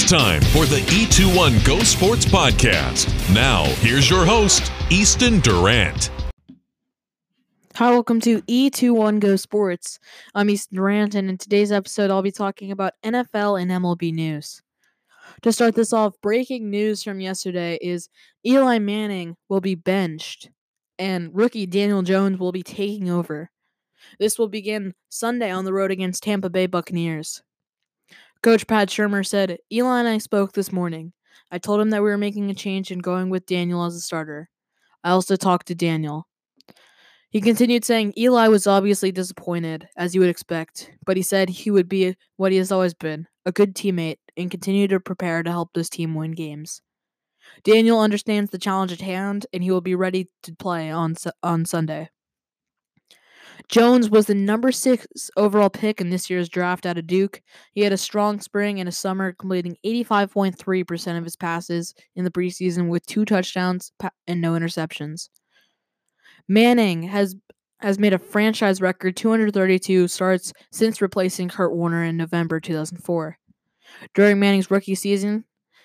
time for the E21 Go Sports Podcast. Now, here's your host, Easton Durant. Hi, welcome to E21 Go Sports. I'm Easton Durant, and in today's episode, I'll be talking about NFL and MLB news. To start this off, breaking news from yesterday is Eli Manning will be benched, and rookie Daniel Jones will be taking over. This will begin Sunday on the road against Tampa Bay Buccaneers. Coach Pat Shurmur said, "Eli and I spoke this morning. I told him that we were making a change and going with Daniel as a starter. I also talked to Daniel." He continued saying Eli was obviously disappointed, as you would expect, but he said he would be what he has always been, a good teammate, and continue to prepare to help this team win games. Daniel understands the challenge at hand, and he will be ready to play on Sunday. Jones was the number 6 overall pick in this year's draft out of Duke. He had a strong spring and a summer, completing 85.3% of his passes in the preseason with 2 touchdowns and no interceptions. Manning has made a franchise record 232 starts since replacing Kurt Warner in November 2004. During Manning's rookie season,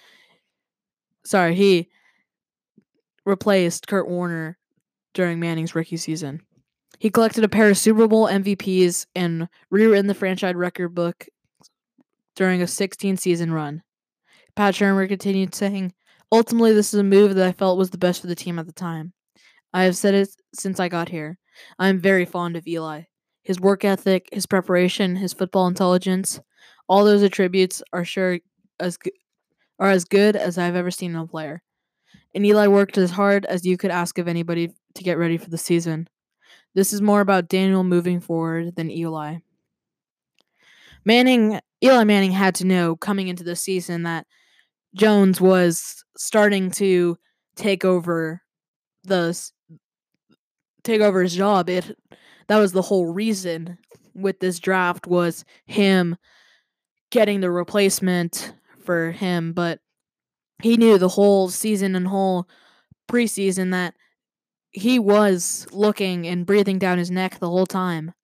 he replaced Kurt Warner during Manning's rookie season. He collected a pair of Super Bowl MVPs and rewritten the franchise record book during a 16-season run. Pat Shurmur continued saying, "Ultimately, this is a move that I felt was the best for the team at the time. I have said it since I got here. I am very fond of Eli. His work ethic, his preparation, his football intelligence, all those attributes are as good as I've ever seen in a player. And Eli worked as hard as you could ask of anybody to get ready for the season. This is more about Daniel moving forward than Eli." Eli Manning had to know coming into the season that Jones was starting to take over his job. That was the whole reason with this draft, was him getting the replacement for him, but he knew the whole season and whole preseason that he was looking and breathing down his neck the whole time.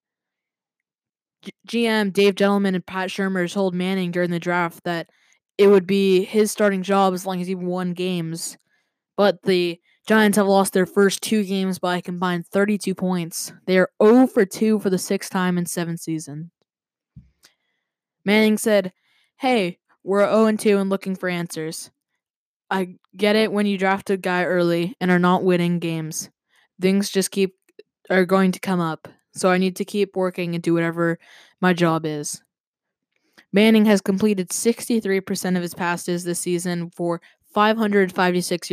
GM Dave Gettleman and Pat Shurmur told Manning during the draft that it would be his starting job as long as he won games, but the Giants have lost their first 2 games by a combined 32 points. They are 0-2 for the 6th time in 7 seasons. Manning said, "Hey, we're 0-2 and looking for answers. I get it when you draft a guy early and are not winning games. Things just are going to come up, so I need to keep working and do whatever my job is." Manning has completed 63% of his passes this season for 556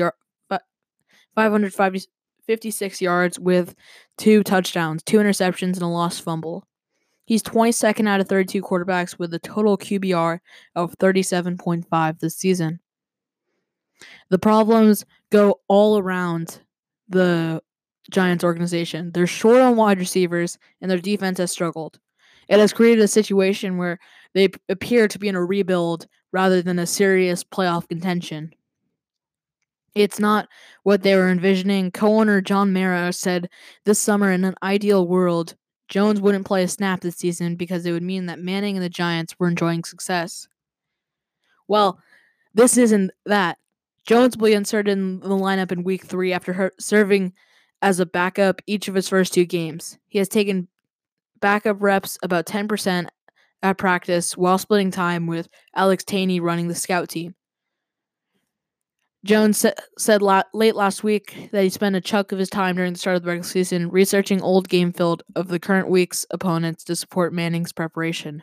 yards with 2 touchdowns, 2 interceptions, and a lost fumble. He's 22nd out of 32 quarterbacks with a total QBR of 37.5 this season. The problems go all around the Giants organization. They're short on wide receivers, and their defense has struggled. It has created a situation where they appear to be in a rebuild rather than a serious playoff contention. It's not what they were envisioning. Co-owner John Mara said this summer, in an ideal world, Jones wouldn't play a snap this season because it would mean that Manning and the Giants were enjoying success. Well, this isn't that. Jones will be inserted in the lineup in Week 3 after serving as a backup each of his first 2 games. He has taken backup reps about 10% at practice while splitting time with Alex Taney running the scout team. Jones said late last week that he spent a chunk of his time during the start of the regular season researching old game film of the current week's opponents to support Manning's preparation.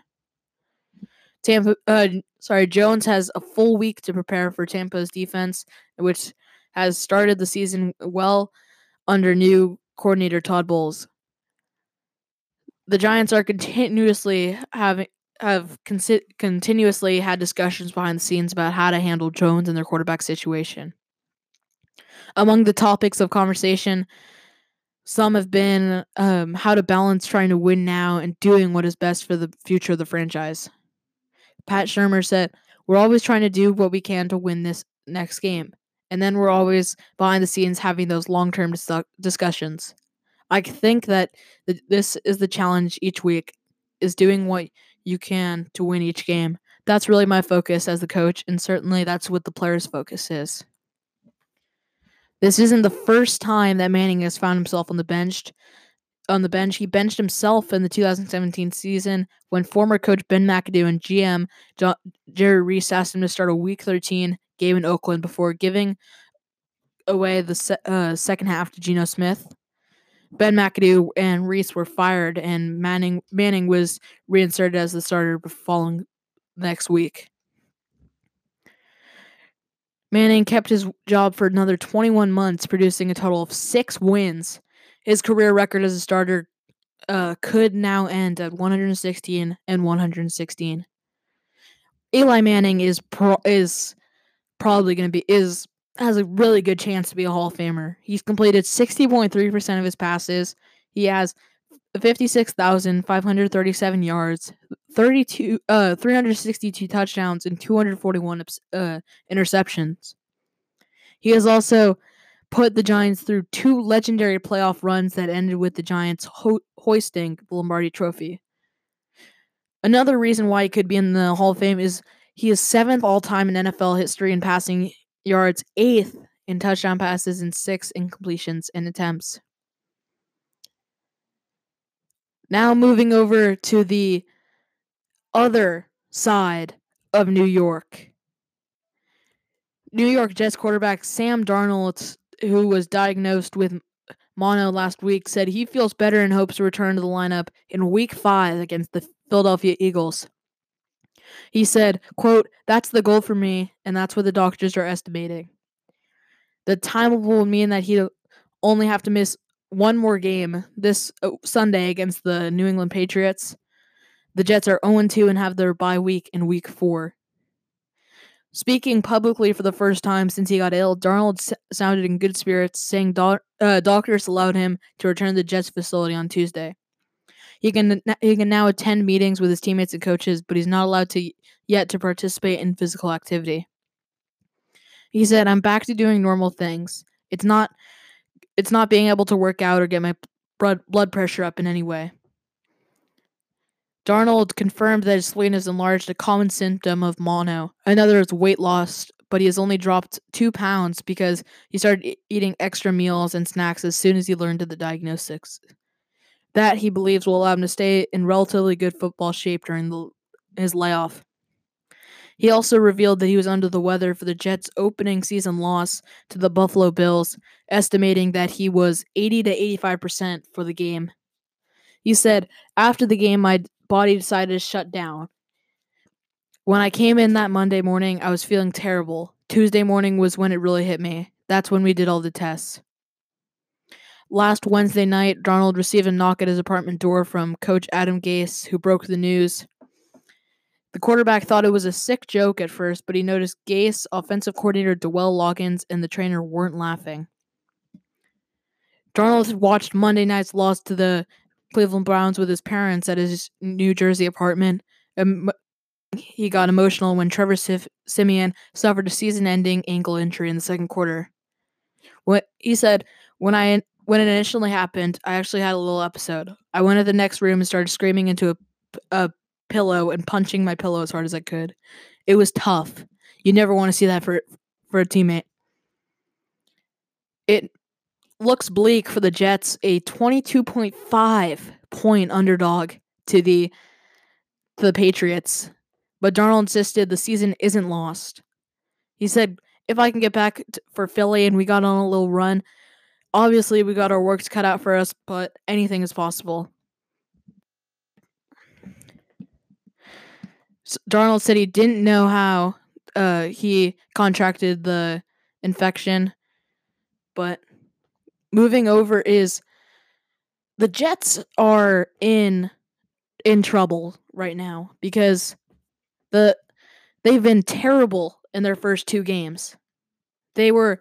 Jones has a full week to prepare for Tampa's defense, which has started the season well under new coordinator Todd Bowles. The Giants are continuously had discussions behind the scenes about how to handle Jones and their quarterback situation. Among the topics of conversation, some have been how to balance trying to win now and doing what is best for the future of the franchise. Pat Shurmur said, "We're always trying to do what we can to win this next game, and then we're always behind the scenes having those long-term discussions. I think that this is the challenge each week, is doing what you can to win each game, That's really my focus as the coach, and certainly that's what the players' focus is. This isn't the first time that Manning has found himself on the bench. He benched himself in the 2017 season when former coach Ben McAdoo and GM Jerry Reese asked him to start a Week 13 game in Oakland before giving away the second half to Geno Smith. Ben McAdoo and Reese were fired, and Manning was reinserted as the starter following next week. Manning kept his job for another 21 months, producing a total of 6 wins. His career record as a starter could now end at 116 and 116. Eli Manning is probably going to be has a really good chance to be a Hall of Famer. He's completed 60.3% of his passes. He has 56,537 yards, 362 touchdowns, and 241 interceptions. He has also put the Giants through 2 legendary playoff runs that ended with the Giants hoisting the Lombardi Trophy. Another reason why he could be in the Hall of Fame is he is 7th all-time in NFL history in passing yards, 8th in touchdown passes, and 6th in completions and attempts. Now moving over to the other side of New York. New York Jets quarterback Sam Darnold, who was diagnosed with mono last week, said he feels better and hopes to return to the lineup in Week 5 against the Philadelphia Eagles. He said, quote, "That's the goal for me, and that's what the doctors are estimating. The time will mean that he'll only have to miss one more game this Sunday against the New England Patriots. The Jets are 0-2 and have their bye week in Week 4. Speaking publicly for the first time since he got ill, Darnold sounded in good spirits, saying doctors allowed him to return to the Jets facility on Tuesday. He can now attend meetings with his teammates and coaches, but he's not allowed to participate in physical activity. He said, "I'm back to doing normal things. It's not being able to work out or get my blood pressure up in any way." Darnold confirmed that his spleen is enlarged, a common symptom of mono. Another is weight loss, but he has only dropped 2 pounds because he started eating extra meals and snacks as soon as he learned of the diagnosis. That, he believes, will allow him to stay in relatively good football shape during his layoff. He also revealed that he was under the weather for the Jets' opening season loss to the Buffalo Bills, estimating that he was 80 to 85% for the game. He said, "After the game, my body decided to shut down. When I came in that Monday morning, I was feeling terrible. Tuesday morning was when it really hit me. That's when we did all the tests." Last Wednesday night, Darnold received a knock at his apartment door from Coach Adam Gase, who broke the news. The quarterback thought it was a sick joke at first, but he noticed Gase, offensive coordinator Dwell Loggins, and the trainer weren't laughing. Darnold had watched Monday night's loss to the Cleveland Browns with his parents at his New Jersey apartment. He got emotional when Trevor Siemian suffered a season-ending ankle injury in the second quarter. He said, when it initially happened, I actually had a little episode. I went to the next room and started screaming into a pillow and punching my pillow as hard as I could. It was tough. You never want to see that for a teammate. It looks bleak for the Jets, a 22.5 point underdog to the Patriots. But Darnold insisted the season isn't lost. He said, "If I can get back for Philly and we got on a little run, obviously we got our works cut out for us, but anything is possible." Darnold said he didn't know how he contracted the infection, but moving over is the Jets are in trouble right now because they've been terrible in their first 2 games. They were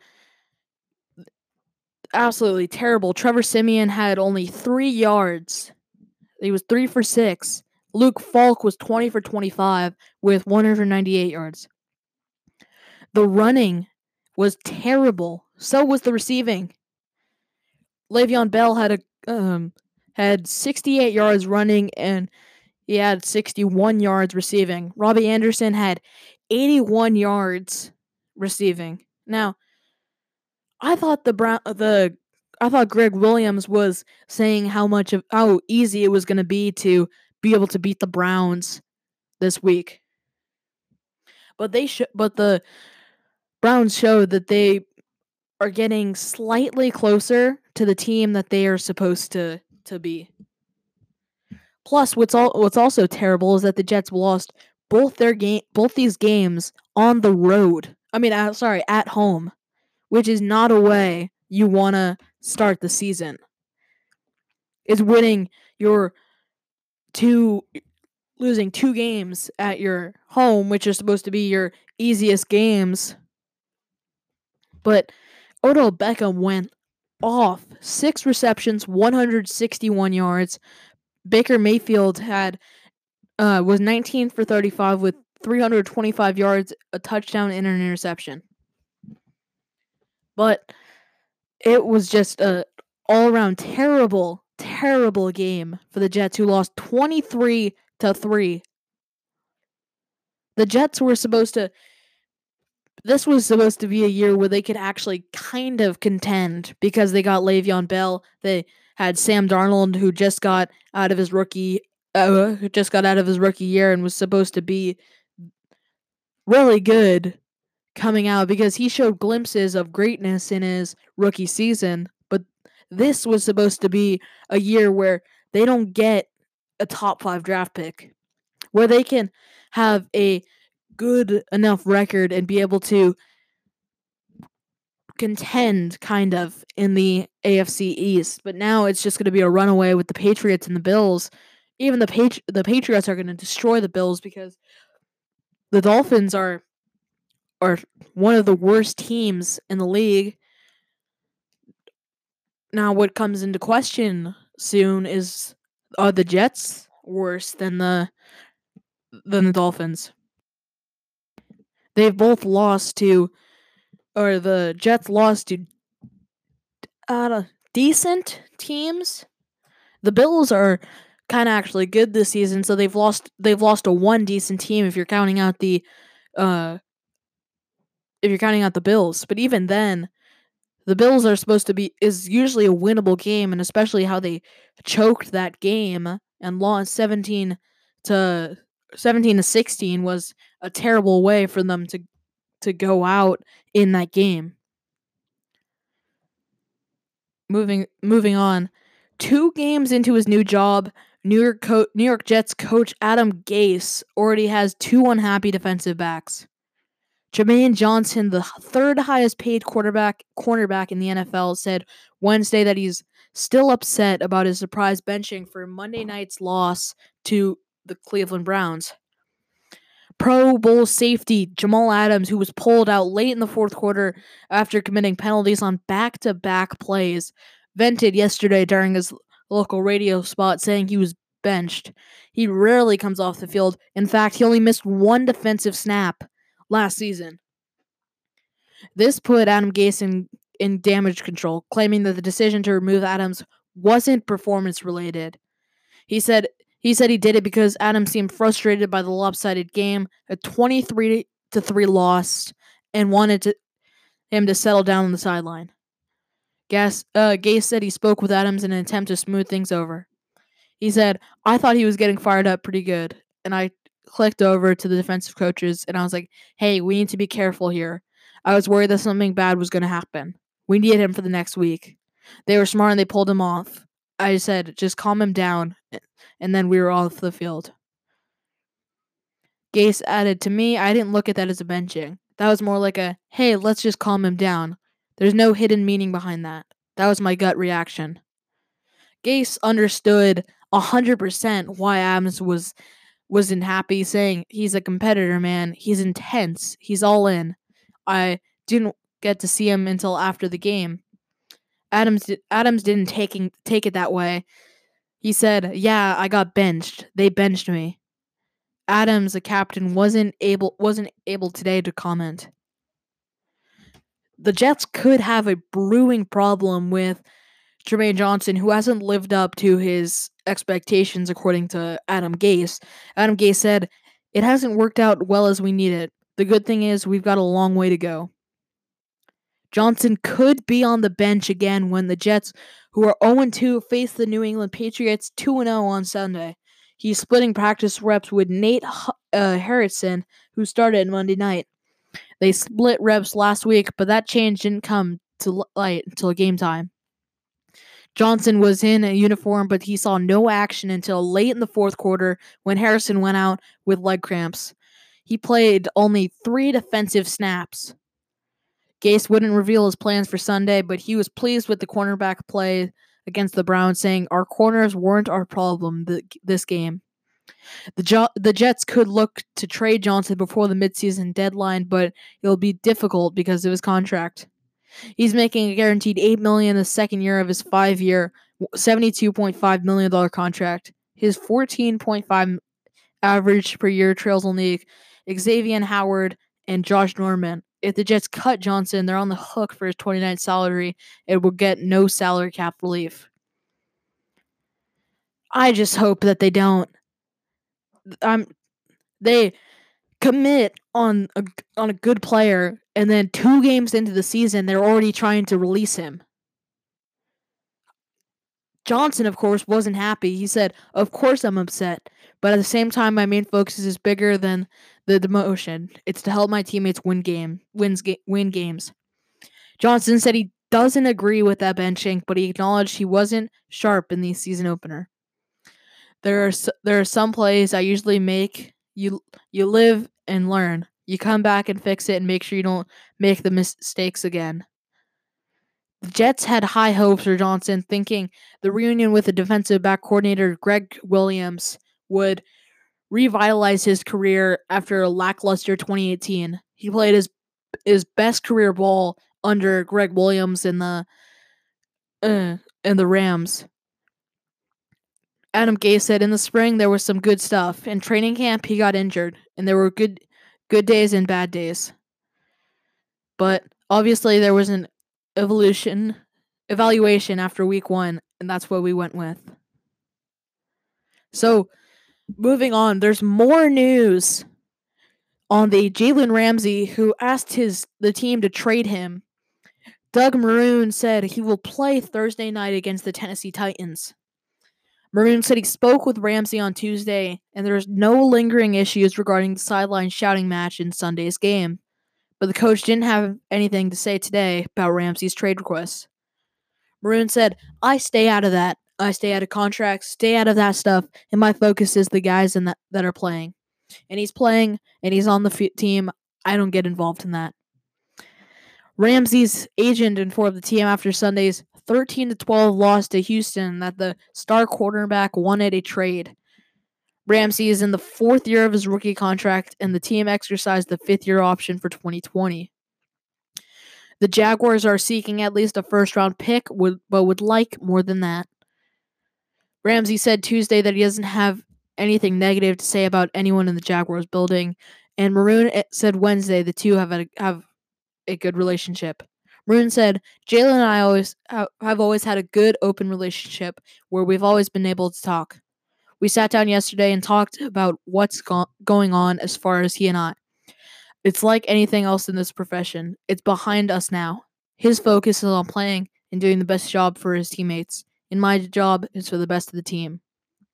absolutely terrible. Trevor Siemian had only 3 yards. He was 3 for 6. Luke Falk was 20 for 25 with 198 yards. The running was terrible. So was the receiving. Le'Veon Bell had 68 yards running, and He had 61 yards receiving. Robbie Anderson had 81 yards receiving. Now, I thought I thought Greg Williams was saying how easy it was going to be able to beat the Browns this week. But the Browns showed that they are getting slightly closer to the team that they are supposed to be. Plus, what's also terrible is that the Jets lost both these games on the road. At home, which is not a way you want to start the season. Is losing 2 games at your home, which are supposed to be your easiest games. But Odell Beckham went off. 6 receptions, 161 yards. Baker Mayfield was 19 for 35 with 325 yards, a touchdown, and an interception. But it was just a all-around terrible game for the Jets, who lost 23-3. The Jets were this was supposed to be a year where they could actually kind of contend because they got Le'Veon Bell. They had Sam Darnold, who just got out of his rookie year and was supposed to be really good coming out because he showed glimpses of greatness in his rookie season. But this was supposed to be a year where they don't get a top 5 draft pick, where they can have a good enough record and be able to contend kind of in the AFC East. But now it's just going to be a runaway with the Patriots and the Bills. Even the Patriots are going to destroy the Bills because the Dolphins are one of the worst teams in the league. Now, what comes into question soon is, are the Jets worse than the Dolphins? They've both lost to, or the Jets lost to decent teams. The Bills are kind of actually good this season, so they've lost to one decent team if you're counting out the Bills. But even then, the Bills are supposed to is usually a winnable game, and especially how they choked that game and lost 17 to 16 was a terrible way for them to go out in that game. Moving on, 2 games into his new job, New York Jets coach Adam Gase already has 2 unhappy defensive backs. Jermaine Johnson, the 3rd highest paid cornerback in the NFL, said Wednesday that he's still upset about his surprise benching for Monday night's loss to the Cleveland Browns. Pro Bowl safety Jamal Adams, who was pulled out late in the 4th quarter after committing penalties on back-to-back plays, vented yesterday during his local radio spot saying he was benched. He rarely comes off the field. In fact, he only missed 1 defensive snap last season. This put Adam Gase in damage control, claiming that the decision to remove Adams wasn't performance related. He said he did it because Adams seemed frustrated by the lopsided game, a 23-3 loss, and wanted him to settle down on the sideline. Gase said he spoke with Adams in an attempt to smooth things over. He said, "I thought he was getting fired up pretty good, and I clicked over to the defensive coaches, and I was like, hey, we need to be careful here. I was worried that something bad was going to happen. We need him for the next week." They were smart and they pulled him off. I said, just calm him down, and then we were off the field. Gase added, "To me, I didn't look at that as a benching. That was more like a, hey, let's just calm him down. There's no hidden meaning behind that. That was my gut reaction." Gase understood 100% why Adams wasn't happy, saying he's a competitor, man. He's intense. He's all in. I didn't get to see him until after the game. Adams didn't take it that way. He said, "Yeah, I got benched. They benched me." Adams, the captain, wasn't able today to comment. The Jets could have a brewing problem with Jermaine Johnson, who hasn't lived up to his expectations according to Adam Gase. Adam Gase said, "It hasn't worked out well as we need it. The good thing is we've got a long way to go." Johnson could be on the bench again when the Jets, who are 0-2, face the New England Patriots 2-0 on Sunday. He's splitting practice reps with Nate Harrison, who started Monday night. They split reps last week, but that change didn't come to light until game time. Johnson was in a uniform, but he saw no action until late in the fourth quarter when Harrison went out with leg cramps. He played only 3 defensive snaps. Gase wouldn't reveal his plans for Sunday, but he was pleased with the cornerback play against the Browns, saying, "Our corners weren't our problem this game." The Jets could look to trade Johnson before the midseason deadline, but it'll be difficult because of his contract. He's making a guaranteed $8 million the second year of his 5-year, $72.5 million contract. His 14.5 average per year trails only Xavier Howard and Josh Norman. If the Jets cut Johnson, they're on the hook for his 29th salary and will get no salary cap relief. I just hope that they don't. They commit on a good player, and then 2 games into the season, they're already trying to release him. Johnson, of course, wasn't happy. He said, "Of course I'm upset, but at the same time, my main focus is bigger than the demotion. It's to help my teammates win games." Johnson said he doesn't agree with that benching, but he acknowledged he wasn't sharp in the season opener. There are some plays I usually make. You live and learn. You come back and fix it and make sure you don't make the mistakes again. The Jets had high hopes for Johnson, thinking the reunion with the defensive back coordinator Greg Williams would revitalize his career after a lackluster 2018. He played his best career ball under Greg Williams in the Rams. Adam Gase said in the spring there was some good stuff. In training camp, he got injured, and there were good days and bad days. But obviously there was an evaluation after week 1, and that's what we went with. So, moving on, there's more news on the Jalen Ramsey, who asked the team to trade him. Doug Marrone said he will play Thursday night against the Tennessee Titans. Marrone said he spoke with Ramsey on Tuesday, and there's no lingering issues regarding the sideline shouting match in Sunday's game. But the coach didn't have anything to say today about Ramsey's trade request. Marrone said, "I stay out of that. I stay out of contracts, stay out of that stuff, and my focus is the guys that are playing. And he's playing, and he's on the team. I don't get involved in that." Ramsey's agent informed the team after Sunday's 13-12 loss to Houston that the star quarterback wanted a trade. Ramsey is in the 4th year of his rookie contract, and the team exercised the 5th-year option for 2020. The Jaguars are seeking at least a first-round pick, but would like more than that. Ramsey said Tuesday that he doesn't have anything negative to say about anyone in the Jaguars building, and Marrone said Wednesday the two have a good relationship. Marrone said, "Jalen and I have always had a good, open relationship where we've always been able to talk. We sat down yesterday and talked about what's going on as far as he and I. It's like anything else in this profession. It's behind us now. His focus is on playing and doing the best job for his teammates, and my job is for the best of the team."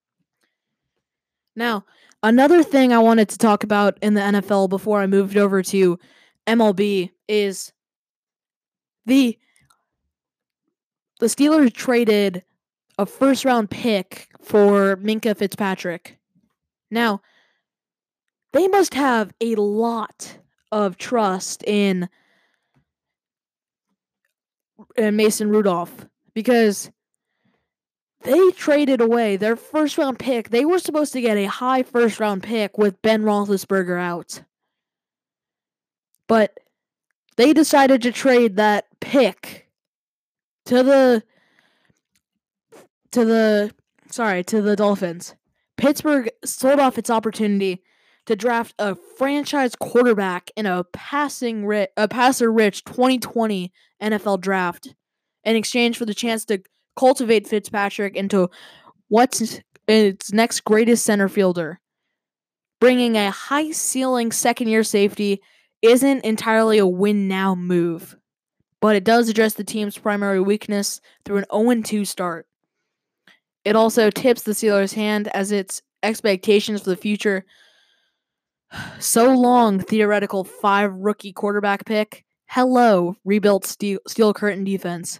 Now, another thing I wanted to talk about in the NFL before I moved over to MLB is the Steelers traded a first-round pick for Minkah Fitzpatrick. Now, they must have a lot of trust in Mason Rudolph, because they traded away their first-round pick. They were supposed to get a high first-round pick with Ben Roethlisberger out. But they decided to trade that pick to the Dolphins. Pittsburgh sold off its opportunity to draft a franchise quarterback in a passer-rich 2020 NFL draft in exchange for the chance to cultivate Fitzpatrick into what's its next greatest center fielder. Bringing a high-ceiling second-year safety isn't entirely a win-now move, but it does address the team's primary weakness through an 0-2 start. It also tips the Steelers' hand as its expectations for the future. So long, theoretical 5 rookie quarterback pick. Hello, rebuilt steel curtain defense.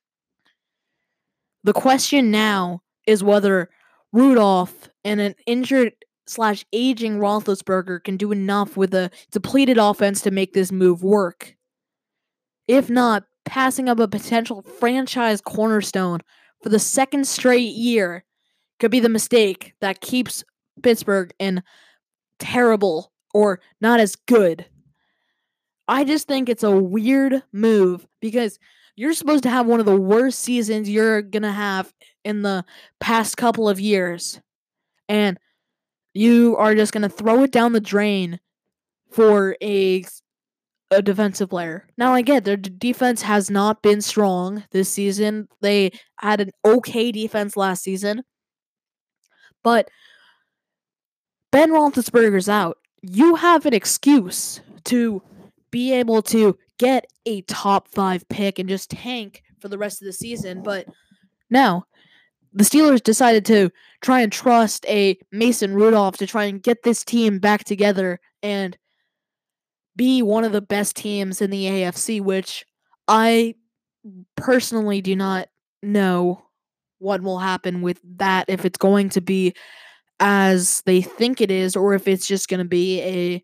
The question now is whether Rudolph and an injured/aging Roethlisberger can do enough with a depleted offense to make this move work. If not, passing up a potential franchise cornerstone for the second straight year could be the mistake that keeps Pittsburgh in terrible or not as good. I just think it's a weird move because you're supposed to have one of the worst seasons you're going to have in the past couple of years. And you are just going to throw it down the drain for a defensive player. Now, I get their defense has not been strong this season. They had an okay defense last season. But Ben Roethlisberger's out. You have an excuse to be able to get a top 5 pick and just tank for the rest of the season. But now, the Steelers decided to try and trust a Mason Rudolph to try and get this team back together and be one of the best teams in the AFC, which I personally do not know what will happen with that, if it's going to be as they think it is, or if it's just going to be a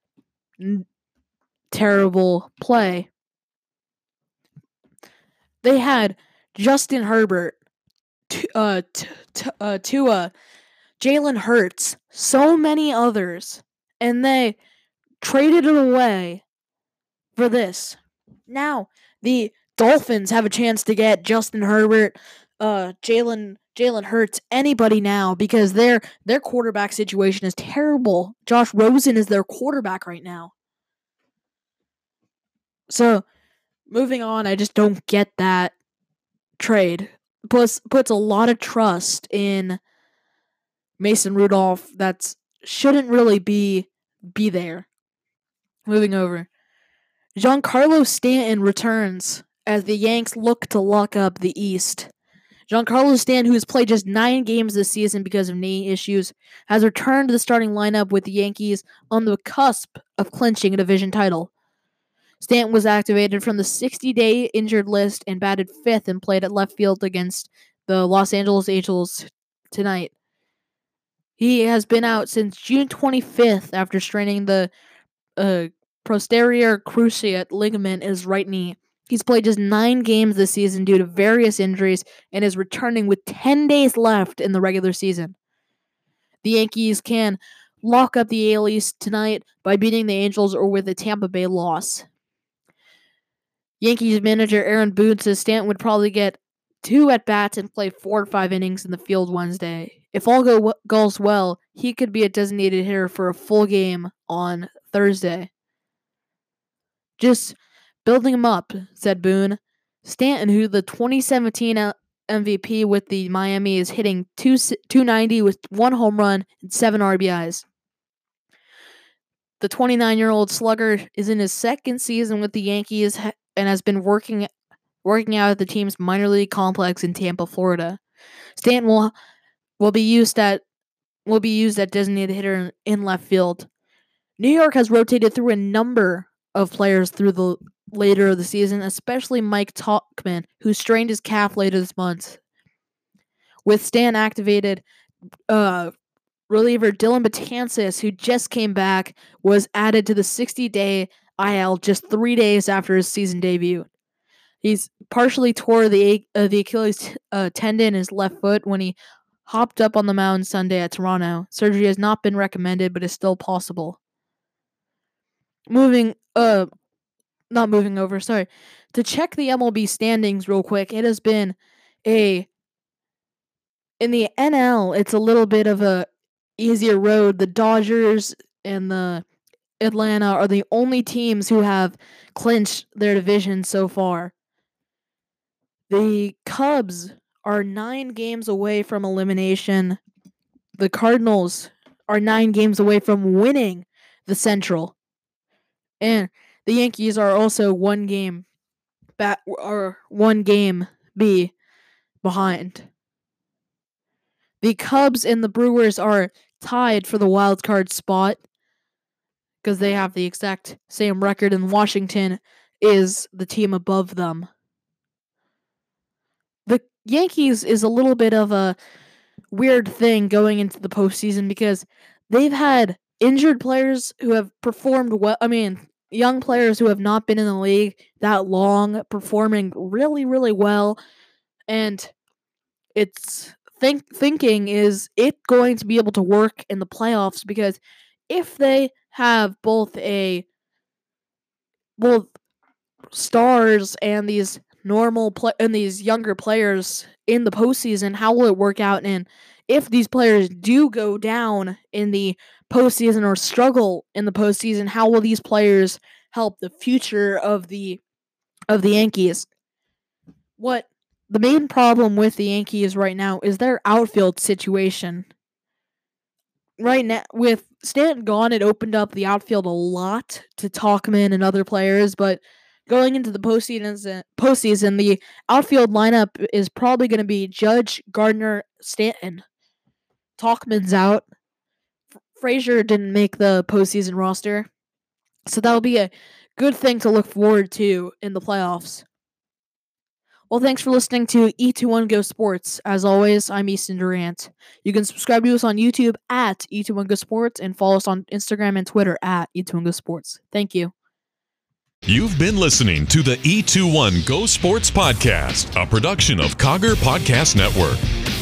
terrible play. They had Justin Herbert, Tua, Jalen Hurts, so many others, and they traded it away for this. Now, the Dolphins have a chance to get Justin Herbert, Jalen Hurts, anybody now, because their quarterback situation is terrible. Josh Rosen is their quarterback right now. So, moving on, I just don't get that trade. Puts a lot of trust in Mason Rudolph that shouldn't really be there. Moving over. Giancarlo Stanton returns as the Yanks look to lock up the East. Giancarlo Stanton, who has played just 9 games this season because of knee issues, has returned to the starting lineup with the Yankees on the cusp of clinching a division title. Stanton was activated from the 60-day injured list and batted 5th and played at left field against the Los Angeles Angels tonight. He has been out since June 25th after straining the posterior cruciate ligament in his right knee. He's played just 9 games this season due to various injuries and is returning with 10 days left in the regular season. The Yankees can lock up the AL East tonight by beating the Angels or with a Tampa Bay loss. Yankees manager Aaron Boone says Stanton would probably get 2 at-bats and play 4 or 5 innings in the field Wednesday. If all goes well, he could be a designated hitter for a full game on Thursday. Just building him up, said Boone. Stanton, who the 2017 MVP with the Miami, is hitting 290 with 1 home run and 7 RBIs. The 29-year-old slugger is in his second season with the Yankees and has been working out at the team's minor league complex in Tampa, Florida. Stanton will be used at designated hitter in left field. New York has rotated through a number of players through the later of the season, especially Mike Tauchman, who strained his calf later this month. With Stanton activated, reliever Dylan Betances, who just came back, was added to the 60-day IL just 3 days after his season debut. He's partially tore the Achilles tendon in his left foot when he hopped up on the mound Sunday at Toronto. Surgery has not been recommended, but is still possible. Not moving over, sorry. To check the MLB standings real quick, it has been in the NL, it's a little bit of a easier road. The Dodgers and the Atlanta are the only teams who have clinched their division so far. The Cubs are 9 games away from elimination. The Cardinals are 9 games away from winning the Central. And the Yankees are also 1 game behind. The Cubs and the Brewers are tied for the wild card spot because they have the exact same record, and Washington is the team above them. The Yankees is a little bit of a weird thing going into the postseason because they've had injured players who have performed well. Young players who have not been in the league that long performing really, really well. And it's thinking, is it going to be able to work in the playoffs? Because if they have both stars and these these younger players in the postseason, how will it work out? And if these players do go down in the postseason or struggle in the postseason, how will these players help the future of the Yankees? What the main problem with the Yankees right now is their outfield situation. Right now, with Stanton gone, it opened up the outfield a lot to Tauchman and other players, but going into the postseason, the outfield lineup is probably going to be Judge, Gardner, Stanton. Tauchman's out. Frazier didn't make the postseason roster, so that'll be a good thing to look forward to in the playoffs. Well, thanks for listening to E21 Go Sports. As always, I'm Easton Durant. You can subscribe to us on YouTube at E21 Go Sports and follow us on Instagram and Twitter at E21 Go Sports. Thank you. You've been listening to the E21 Go Sports Podcast, a production of Cogger Podcast Network.